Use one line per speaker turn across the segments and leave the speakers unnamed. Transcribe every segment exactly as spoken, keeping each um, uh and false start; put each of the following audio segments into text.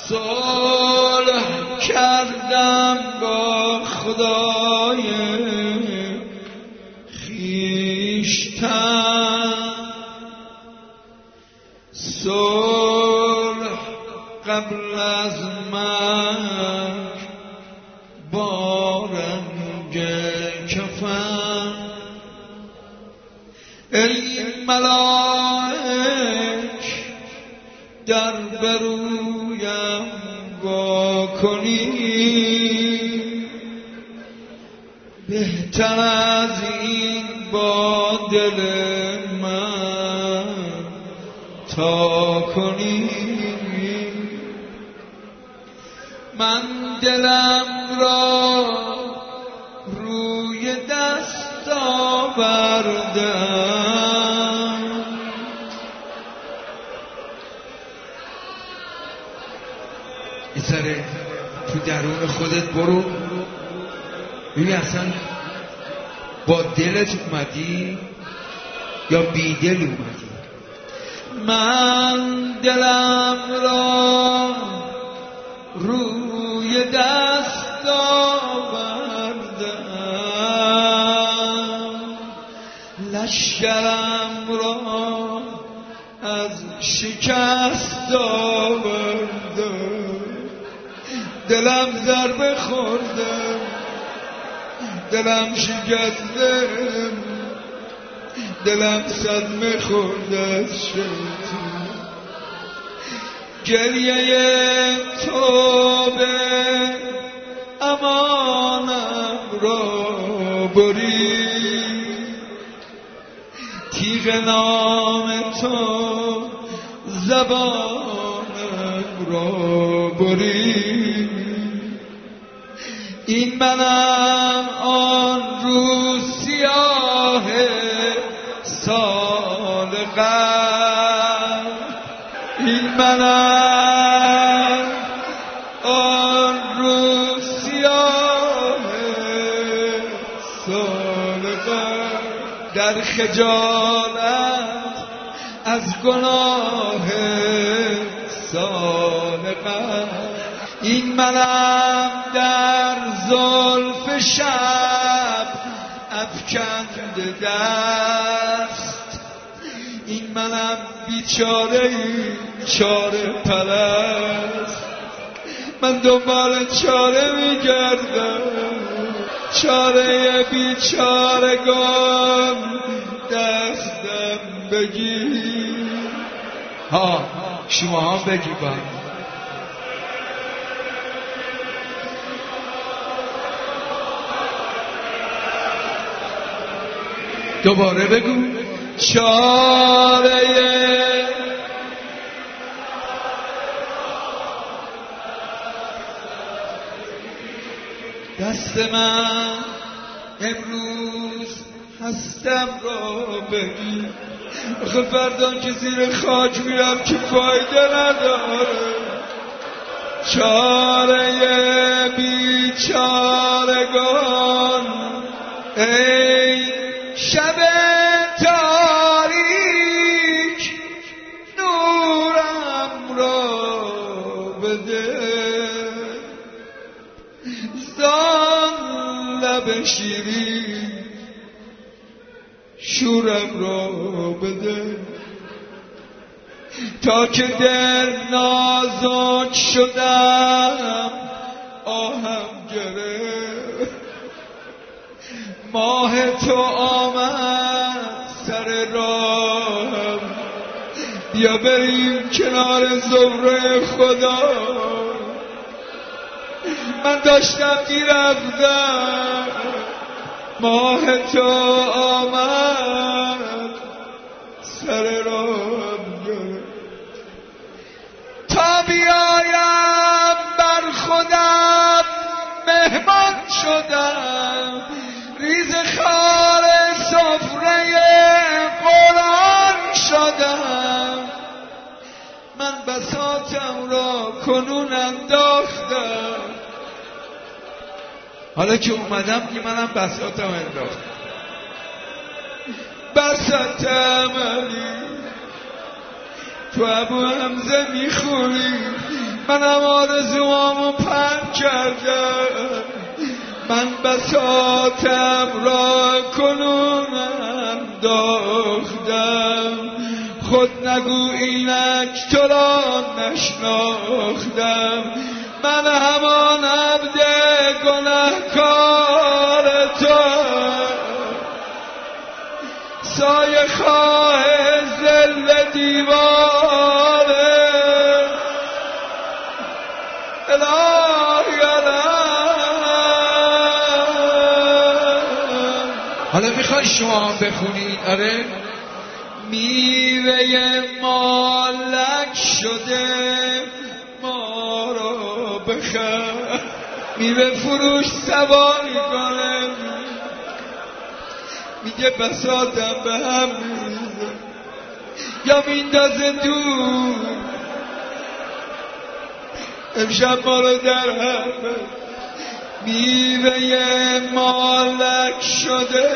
صلح کردم با خدای خیشتن، صلح قبل از مرگ با رنگ کفن. ای ملائک در برویم وا کنید، بهتر از این با دل من تا کنید. من دلم را روی دست آوردم،
این سره تو درون خودت برو ببین اصلا با دلت اومدی یا بی دل اومدی.
من دلم را روی دست آوردم، لشکرم را از شکست آوردم. دلم ضربه خوردم، دلم شکستم، دلم صدمه خورده از شیطان. گریه توبه امانم را برید، تیغ نام تو زبانم را برید. این منم آن روز سیاه سال قبل، این منم آن روز سیاه سال قبل، در خجالت از گناه سال قبل. این منم در زلف شب افکنده دست، این منم بیچاره چاره پرست. من دنبال چاره میگردم، چاره بیچارگان دستم بگیر.
ها شما هم بگی با دوباره بگو.
چاره دست من امروز هستم را بگیر، آخه فردا که زیر خاک میرم که فایده نداره. چاره بیچارگان ای شب تاریک نورم را بده، زان لب شیرین شورم را بده. تا که دل نازک شدم آهم گرفت، ماه تو آمد سر راهم، بیا بریم کنار زهره خدا. من داشتم میرفتم، ماه تو آمد سر راهم گرفت. تا بیایم بر خودم مهمان شدم، ریز خار سفره قرآن شدم. من بساطم را کنون انداختم،
حالا که اومدم که منم بساطم انداختم.
بساطم علی تو ابو حمزه میخونی، منم آرزوامو پنج کردم، من بساطم را کنون انداختم، خود نگو اینک تو را نشناختم، من همان عبد گنهکار تو، سایه خواه ذل دیواره الهی الهی.
حالا میخوای شما هم بخونید؟ آره.
میوه مالک شده ما را بخر، میوه فروش سواری کنه، میگه بساطم به هم میزه یا میندازه دور، امشب ما رو در هم. میوه مالک شده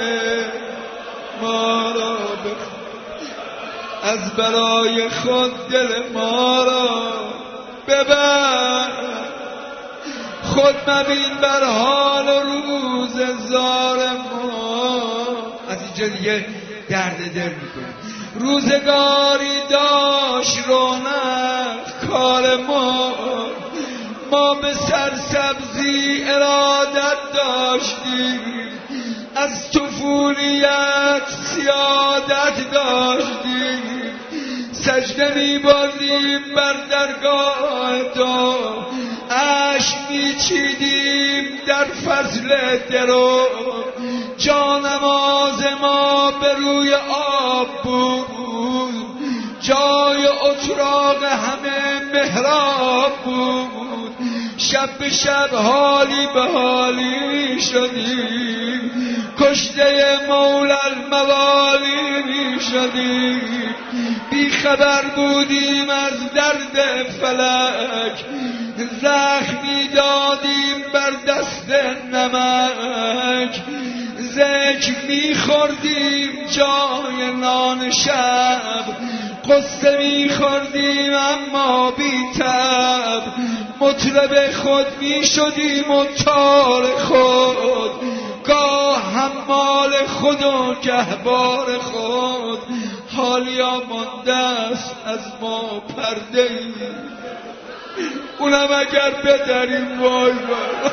ما را بخر، از برای خود دل ما را ببر، خود مبین بر حال و روز زار ما.
از اینجا دیگه درد دل میکنه.
روزگاری داشت رونق کار ما، ما به سرسبزی ارادت داشتیم، از طفولیت سیادت داشتیم، سجده می بردیم بر درگاه تو، اشک می چیدیم در فضل درو، جانماز ما به روی آب بود، جای اتراق همه محراب بود، شب به شب حالی به حالی شدیم، کشته مولا الموالی شدیم، بی خبر بودیم از درد فلک، زخمی دادیم بر دست نمک، ذکر میخوردیم جای نان شب، قصه میخوردیم اما بی تب، مطرب خود میشدیم و تار خود، گاه حمال خود و گهبار خود، حالیا مانده است از ما پرده ای، اونم اگر بدریم وای وای.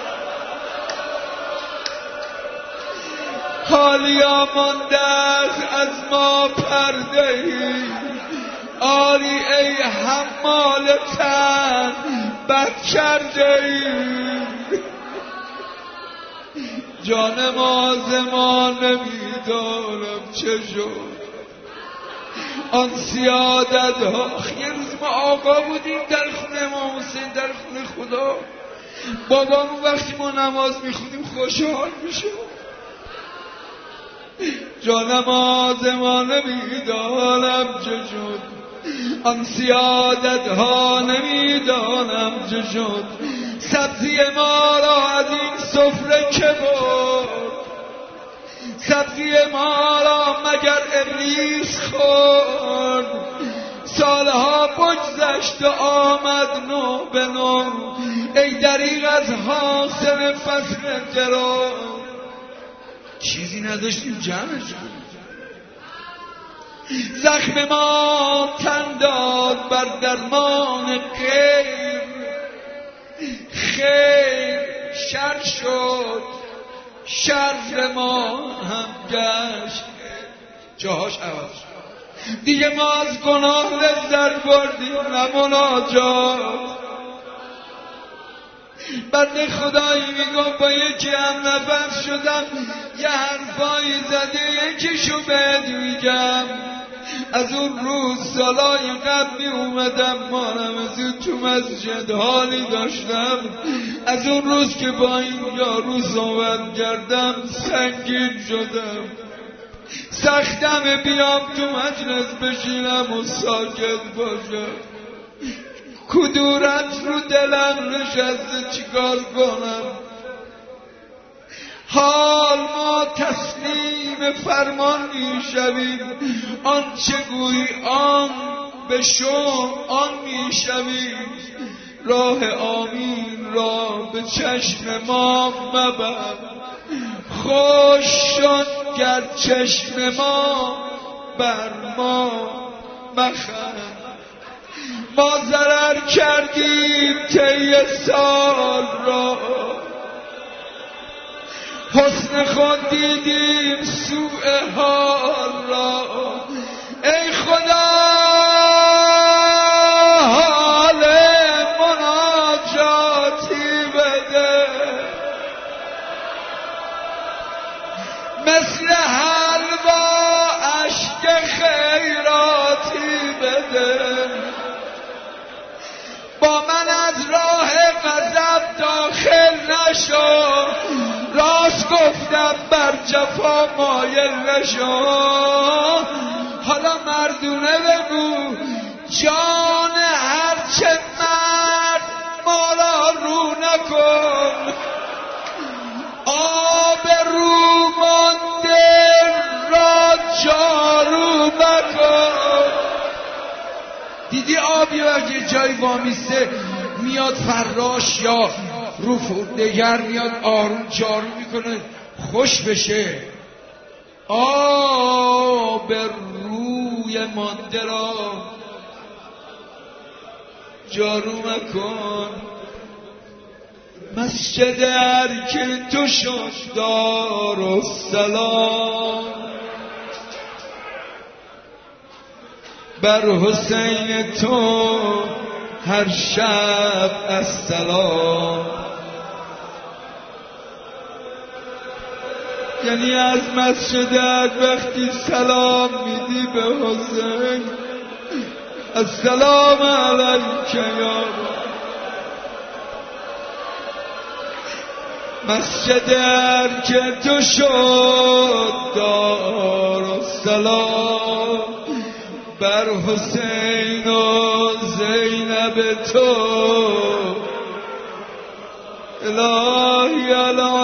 حالیا مانده است از ما پرده ای، آری ای حمال تن بد کرده ای، جان ما زمان نمیدانم چه شد، آن سیادت ها. یه روز ما آقا بودیم در خونه امام حسین، در خونه خدا، بابامون وقتی ما نماز میخونیم خوشحال میشه، جانماز ما نمیدانم چه شد، آن سیادت ها نمیدانم چه شد، سبزی ما را از این سفره که برد، سبزی ما را مگر ابلیس خورد، سالها بگذشت و آمد نو به نو، ای دریغ از حاصل فصل درو،
چیزی نداشتیم جمعش کنیم.
زخم ما تن داد بر درمان خیر، خیر شر شد، شر ما هم گشت،
جاهاش عوض شد.
دیگه ما از گناه لذت بردیم نه مناجات. بنده خدایی میگم با یکی هم نفس شدم، یه حرفایی زده یکیشو بهت میگم، از اون روز سالای قبل می اومدم مانمزی تو مسجد حالی داشتم، از اون روز که با این یارو صحبت کردم سنگین شدم، سختم بیام تو مجلس بشینم و ساکت باشم، کدورت رو دلم نشسته چیکار کنم، حال ما تسلیم فرمان میشویم، آن چه گویی آن به شم آن میشوی، راه آمین را به چشم ما مبر. خوش شد گر چشم ما بر ما مخند، ما ضرر کردیم طی سال را، حسن خود دیدیم سوء حال را. ای خدا حال مناجاتی بده، مثل حلوا اشک خیراتی بده. با من از راه غضب داخل نشو، راست گفتم بر جفا مایل نشو. حالا مردونه بگو جان هرچه مرد مالا رو نکن، آب رو مانده را جارو مکن. دیدی آبی اگه جای وامیسته میاد فراش یا رو دگر میاد آروم جارو میکنه خوش بشه. آب روی مانده را جارو مکن. مسجد ارکه تو شد دارالسلام، بر حسین تو هر شب السلام. یعنی از مسجدت وقتی سلام میدی به حسین، السلام علیک یا مسجد که تو شد دارالسلام، بر حسین و زینب تو الهی الهی